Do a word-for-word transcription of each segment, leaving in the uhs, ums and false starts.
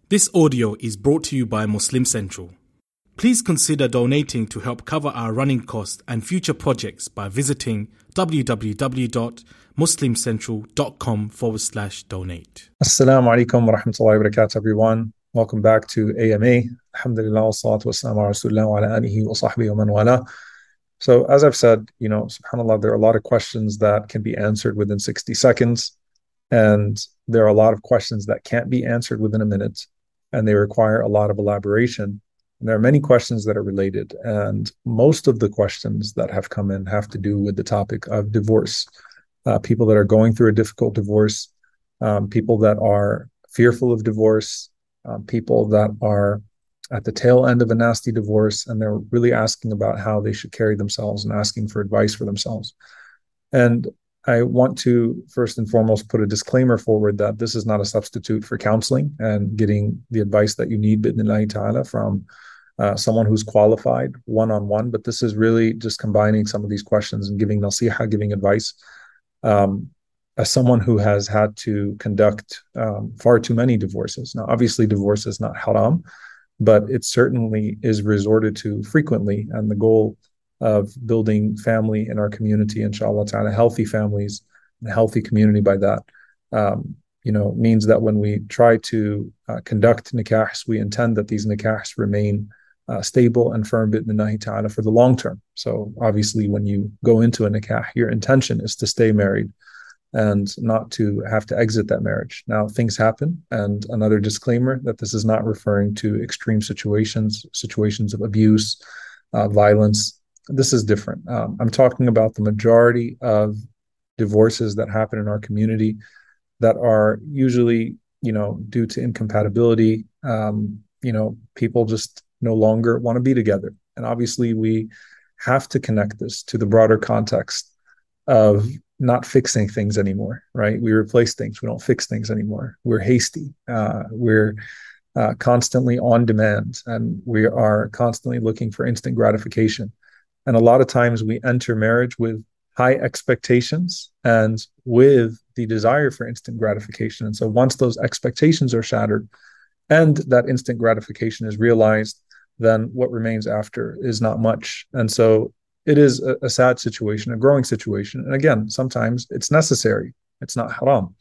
This audio is brought to you by Muslim Central. Please consider donating to help cover our running costs and future projects by visiting www.muslimcentral.com forward slash donate. Assalamu alaikum wa rahmatullahi wa barakatuh, everyone. Welcome back to A M A. Alhamdulillah, wa salatu wa salamu ala rasulillah wa ala alihi wa sahbihi wa man wala. So as I've said, you know, subhanAllah, there are a lot of questions that can be answered within sixty seconds. And there are a lot of questions that can't be answered within a minute. And they require a lot of elaboration. And there are many questions that are related. And most of the questions that have come in have to do with the topic of divorce. Uh, people that are going through a difficult divorce, um, people that are fearful of divorce, um, people that are at the tail end of a nasty divorce, and they're really asking about how they should carry themselves and asking for advice for themselves. And I want to first and foremost put a disclaimer forward that this is not a substitute for counseling and getting the advice that you need, bi'idhnillahi ta'ala, from uh, someone who's qualified one-on-one, but this is really just combining some of these questions and giving nasiha, giving advice. Um, as someone who has had to conduct um, far too many divorces. Now, obviously, divorce is not haram, but it certainly is resorted to frequently, and the goal of building family in our community, inshallah ta'ala, healthy families, and a healthy community by that, um, you know, means that when we try to uh, conduct nikahs, we intend that these nikahs remain uh, stable and firm, bi'idhnillahi ta'ala, for the long term. So obviously, when you go into a nikah, your intention is to stay married and not to have to exit that marriage. Now, things happen, and another disclaimer that this is not referring to extreme situations, situations of abuse, uh, violence. This is different. Um, I'm talking about the majority of divorces that happen in our community that are usually, you know, due to incompatibility. Um, you know, people just no longer want to be together. And obviously, we have to connect this to the broader context of not fixing things anymore, right? We replace things. We don't fix things anymore. We're hasty. Uh, we're uh, constantly on demand, and we are constantly looking for instant gratification. And a lot of times we enter marriage with high expectations and with the desire for instant gratification. And so once those expectations are shattered and that instant gratification is realized, then what remains after is not much. And so it is a, a sad situation, a growing situation. And again, sometimes it's necessary. It's not haram.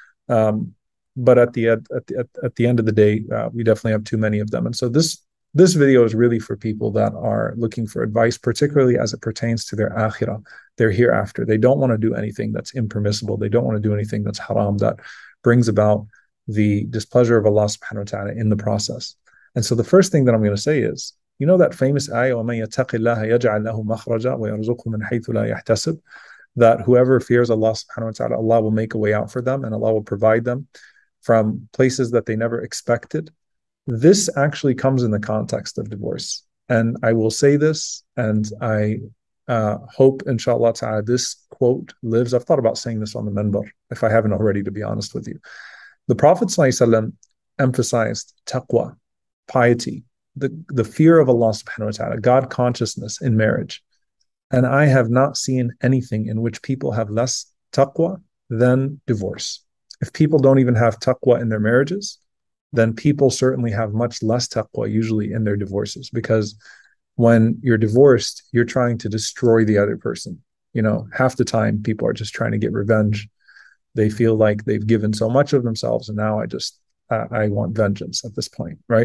Um, but at the, at, the, at, at the end of the day, uh, we definitely have too many of them. And so this This video is really for people that are looking for advice, particularly as it pertains to their akhirah, their hereafter. They don't want to do anything that's impermissible. They don't want to do anything that's haram, that brings about the displeasure of Allah subhanahu wa ta'ala in the process. And so the first thing that I'm going to say is, you know that famous ayah, وَمَن يَتَّقِ اللَّهَ يَجْعَلْ لَهُ مَخْرَجًا وَيَرْزُقْهُ مِنْ حَيْثُ لَا يَحْتَسِبُ, that whoever fears Allah subhanahu wa ta'ala, Allah will make a way out for them, and Allah will provide them from places that they never expected. This actually comes in the context of divorce. And I will say this, and I uh, hope, inshallah ta'ala, this quote lives. I've thought about saying this on the minbar, if I haven't already, to be honest with you. The Prophet ﷺ emphasized taqwa, piety, the, the fear of Allah subhanahu wa ta'ala, God consciousness in marriage. And I have not seen anything in which people have less taqwa than divorce. If people don't even have taqwa in their marriages, then people certainly have much less taqwa usually in their divorces, because when you're divorced, you're trying to destroy the other person. You know, half the time people are just trying to get revenge. They feel like they've given so much of themselves, and now I just, uh, I want vengeance at this point, right?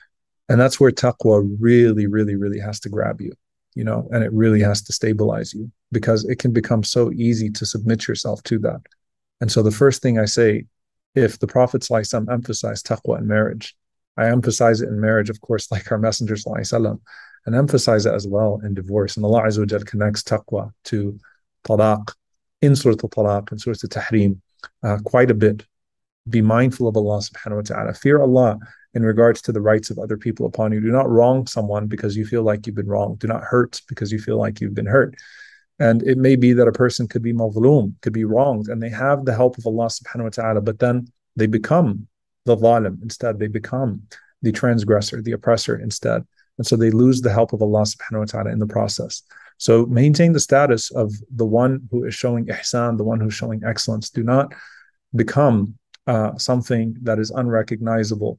And that's where taqwa really, really, really has to grab you, you know, and it really has to stabilize you, because it can become so easy to submit yourself to that. And so the first thing I say, if the Prophet ﷺ emphasized taqwa in marriage, I emphasize it in marriage, of course, like our Messenger ﷺ, and emphasize it as well in divorce. And Allah Azza wa Jal connects taqwa to talaq in Surah Al-Talaq and Surah Al-Tahrim uh, quite a bit. Be mindful of Allah subhanahu wa ta'ala. Fear Allah in regards to the rights of other people upon you. Do not wrong someone because you feel like you've been wronged. Do not hurt because you feel like you've been hurt. And it may be that a person could be mazloom, could be wronged, and they have the help of Allah subhanahu wa ta'ala, but then they become the zalim instead. They become the transgressor, the oppressor instead. And so they lose the help of Allah subhanahu wa ta'ala in the process. So maintain the status of the one who is showing ihsan, the one who's showing excellence. Do not become uh, something that is unrecognizable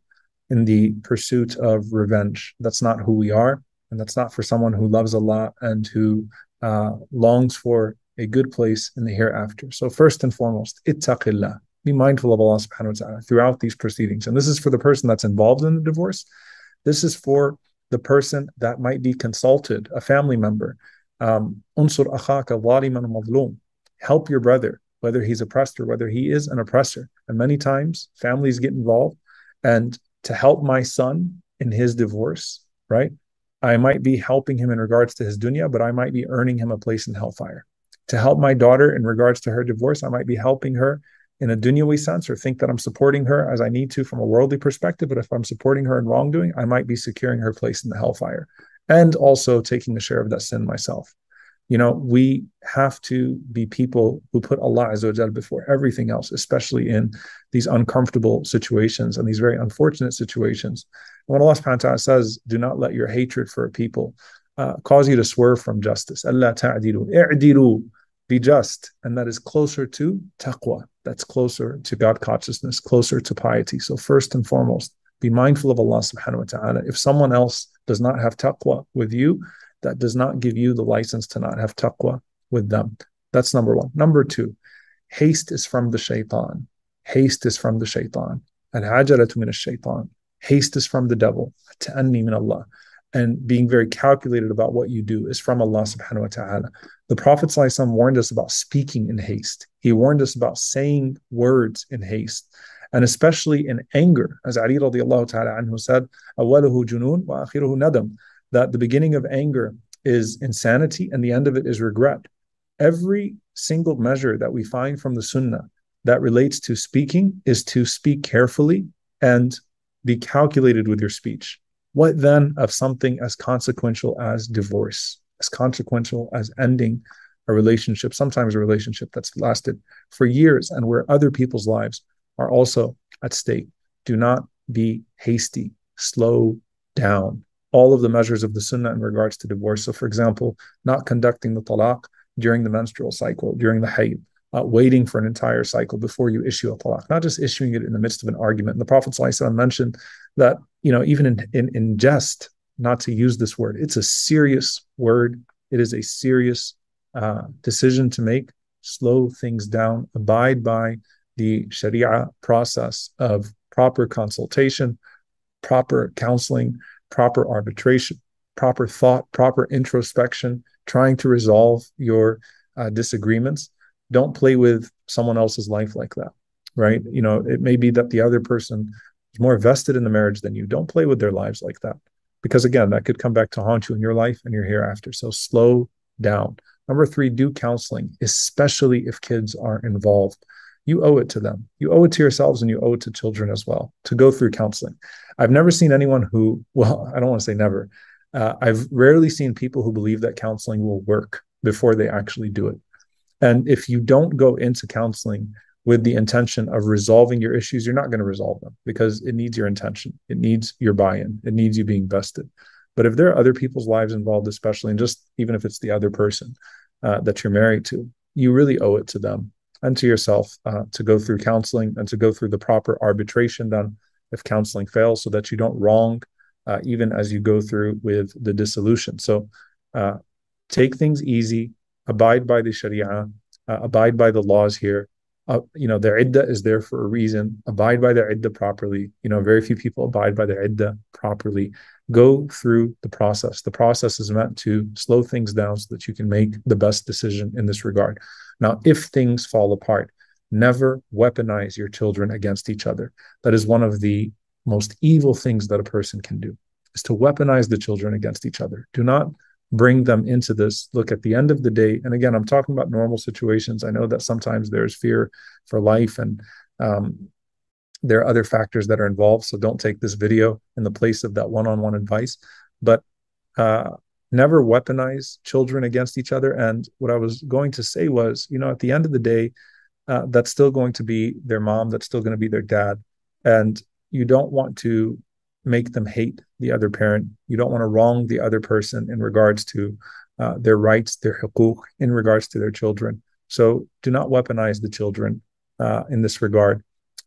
in the pursuit of revenge. That's not who we are, and that's not for someone who loves Allah and who uh, longs for a good place in the hereafter. So first and foremost, ittaqillah. Be mindful of Allah subhanahu wa ta'ala throughout these proceedings. And this is for the person that's involved in the divorce. This is for the person that might be consulted, a family member. Um, unsur akhaka zaliman mazlum. Help your brother, whether he's oppressed or whether he is an oppressor. And many times families get involved, and to help my son in his divorce, right? I might be helping him in regards to his dunya, but I might be earning him a place in hellfire. To help my daughter in regards to her divorce, I might be helping her in a dunyawi sense, or think that I'm supporting her as I need to from a worldly perspective. But if I'm supporting her in wrongdoing, I might be securing her place in the hellfire and also taking a share of that sin myself. You know, we have to be people who put Allah Azza wa Jal before everything else, especially in these uncomfortable situations and these very unfortunate situations. When Allah subhanahu wa ta'ala says, do not let your hatred for a people uh, cause you to swerve from justice. Allah ta'adilu, i'dilu, be just. And that is closer to taqwa. That's closer to God consciousness, closer to piety. So first and foremost, be mindful of Allah subhanahu wa ta'ala. If someone else does not have taqwa with you, that does not give you the license to not have taqwa with them. That's number one. Number two, haste is from the shaitan. Haste is from the shaitan. Al-ajalatu min ash-shaitan. Haste is from the devil. Ta'anni min Allah. And being very calculated about what you do is from Allah subhanahu wa ta'ala. The Prophet ﷺ warned us about speaking in haste. He warned us about saying words in haste. And especially in anger, as Ali radiallahu ta'ala anhu said, أَوَّلُهُ جُنُونَ وَآخِرُهُ نَدَمٌ, that the beginning of anger is insanity and the end of it is regret. Every single measure that we find from the Sunnah that relates to speaking is to speak carefully and be calculated with your speech. What then of something as consequential as divorce, as consequential as ending a relationship, sometimes a relationship that's lasted for years and where other people's lives are also at stake? Do not be hasty. Slow down. All of the measures of the Sunnah in regards to divorce. So, for example, not conducting the talaq during the menstrual cycle, during the hayd, uh, waiting for an entire cycle before you issue a talaq, not just issuing it in the midst of an argument. And the Prophet ﷺ mentioned that, you know, even in, in, in jest, not to use this word. It's a serious word. It is a serious uh, decision to make. Slow things down. Abide by the Sharia process of proper consultation, proper counseling, proper arbitration, proper thought, proper introspection, trying to resolve your uh, disagreements. Don't play with someone else's life like that, right? You know, it may be that the other person is more vested in the marriage than you. Don't play with their lives like that. Because again, that could come back to haunt you in your life and your hereafter. So slow down. Number three, do counseling, especially if kids are involved. You owe it to them. You owe it to yourselves and you owe it to children as well to go through counseling. I've never seen anyone who, well, I don't want to say never. Uh, I've rarely seen people who believe that counseling will work before they actually do it. And if you don't go into counseling with the intention of resolving your issues, you're not going to resolve them because it needs your intention. It needs your buy-in. It needs you being vested. But if there are other people's lives involved, especially, and just even if it's the other person uh, that you're married to, you really owe it to them and to yourself uh, to go through counseling and to go through the proper arbitration then if counseling fails, so that you don't wrong uh, even as you go through with the dissolution. So uh, take things easy, abide by the Sharia, uh, abide by the laws here. Uh, you know, their iddah is there for a reason. Abide by their iddah properly. You know, very few people abide by their iddah properly. Go through the process. The process is meant to slow things down so that you can make the best decision in this regard. Now, if things fall apart, never weaponize your children against each other. That is one of the most evil things that a person can do, is to weaponize the children against each other. Do not bring them into this. Look, at the end of the day, and again, I'm talking about normal situations. I know that sometimes there's fear for life and um, there are other factors that are involved. So don't take this video in the place of that one-on-one advice. But uh, never weaponize children against each other. And what I was going to say was, you know, at the end of the day, uh, that's still going to be their mom. That's still going to be their dad. And you don't want to make them hate the other parent. You don't want to wrong the other person in regards to uh, their rights, their huquq, in regards to their children. So do not weaponize the children uh, in this regard.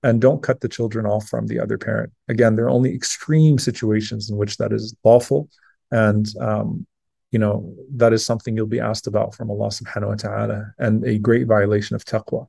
And don't cut the children off from the other parent. Again, there are only extreme situations in which that is lawful. And, um, you know, that is something you'll be asked about from Allah subhanahu wa ta'ala, and a great violation of taqwa.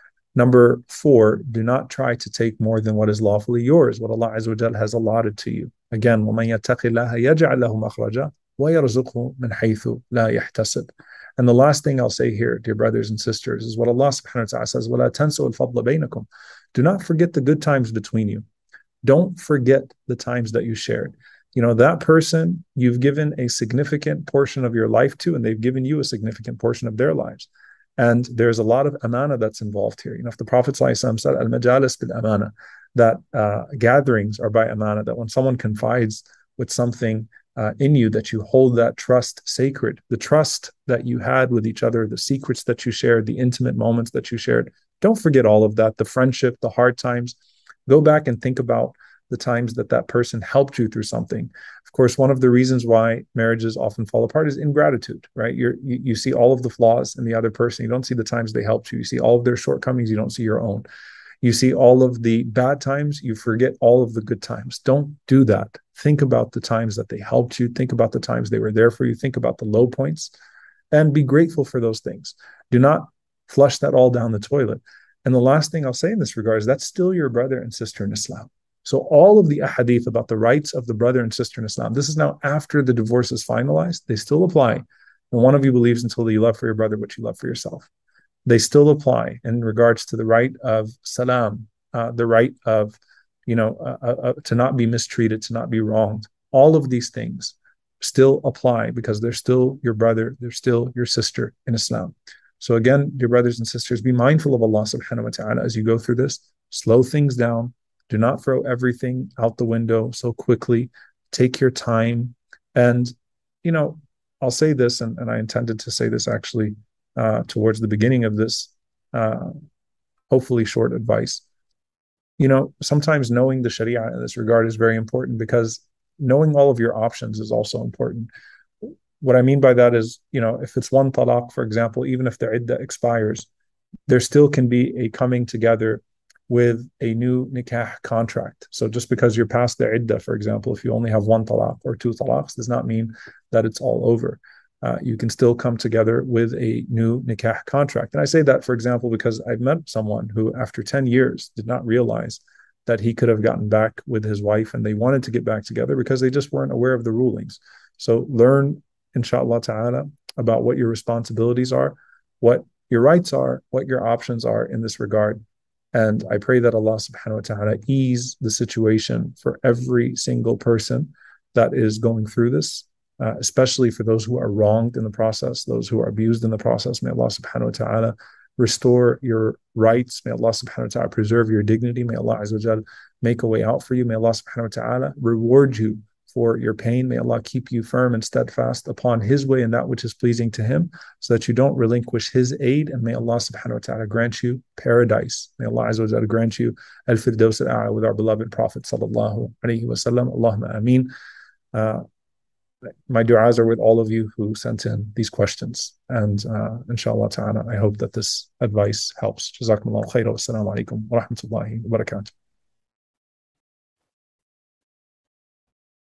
Number four, do not try to take more than what is lawfully yours, what Allah Azza wa Jal has allotted to you. Again, وَمَن يَتَّقِ اللَّهَ يَجْعَلْ لَهُ مَخْرَجًا وَيَرْزُقْهُ مِنْ حَيْثُ لَا يَحْتَسِبْ. And the last thing I'll say here, dear brothers and sisters, is what Allah subhanahu wa ta'ala says, وَلَا تَنْسُوا الْفَضْلَ بَيْنَكُمْ. Do not forget the good times between you. Don't forget the times that you shared. You know, that person you've given a significant portion of your life to, and they've given you a significant portion of their lives. And there's a lot of amana that's involved here. You know, if the Prophet ﷺ said, al-majalis bil amana, that uh, gatherings are by amana, that when someone confides with something uh, in you, that you hold that trust sacred. The trust that you had with each other, the secrets that you shared, the intimate moments that you shared. Don't forget all of that, the friendship, the hard times. Go back and think about the times that that person helped you through something. Of course, one of the reasons why marriages often fall apart is ingratitude, right? You're, you you see all of the flaws in the other person. You don't see the times they helped you. You see all of their shortcomings. You don't see your own. You see all of the bad times. You forget all of the good times. Don't do that. Think about the times that they helped you. Think about the times they were there for you. Think about the low points and be grateful for those things. Do not flush that all down the toilet. And the last thing I'll say in this regard is that's still your brother and sister in Islam. So all of the ahadith about the rights of the brother and sister in Islam, this is now after the divorce is finalized, they still apply. And one of you believes until you love for your brother what you love for yourself. They still apply in regards to the right of salam, uh, the right of, you know, uh, uh, to not be mistreated, to not be wronged. All of these things still apply because they're still your brother, they're still your sister in Islam. So again, dear brothers and sisters, be mindful of Allah subhanahu wa ta'ala as you go through this. Slow things down. Do not throw everything out the window so quickly. Take your time. And, you know, I'll say this, and, and I intended to say this actually uh, towards the beginning of this, uh, hopefully short advice. You know, sometimes knowing the Sharia in this regard is very important because knowing all of your options is also important. What I mean by that is, you know, if it's one talaq, for example, even if the iddah expires, there still can be a coming together with a new nikah contract. So just because you're past the iddah, for example, if you only have one talaq or two talaqs, does not mean that it's all over. Uh, you can still come together with a new nikah contract. And I say that, for example, because I've met someone who, after ten years, did not realize that he could have gotten back with his wife, and they wanted to get back together because they just weren't aware of the rulings. So learn, inshallah ta'ala, about what your responsibilities are, what your rights are, what your options are in this regard. And I pray that Allah subhanahu wa ta'ala ease the situation for every single person that is going through this, uh, especially for those who are wronged in the process, those who are abused in the process. May Allah subhanahu wa ta'ala restore your rights. May Allah subhanahu wa ta'ala preserve your dignity. May Allah azza wa jal make a way out for you. May Allah subhanahu wa ta'ala reward you for your pain. May Allah keep you firm and steadfast upon His way and that which is pleasing to Him, so that you don't relinquish His aid. And may Allah subhanahu wa ta'ala grant you paradise. May Allah azza wa jalla grant you al-firdaus al-a'la with our beloved Prophet sallallahu alayhi wa sallam. Allahumma ameen. Uh, my du'as are with all of you who sent in these questions. And uh, inshallah ta'ala, I hope that this advice helps. Jazakumullahu khairan. Wassalamu alaikum wa rahmatullahi wa barakatuh.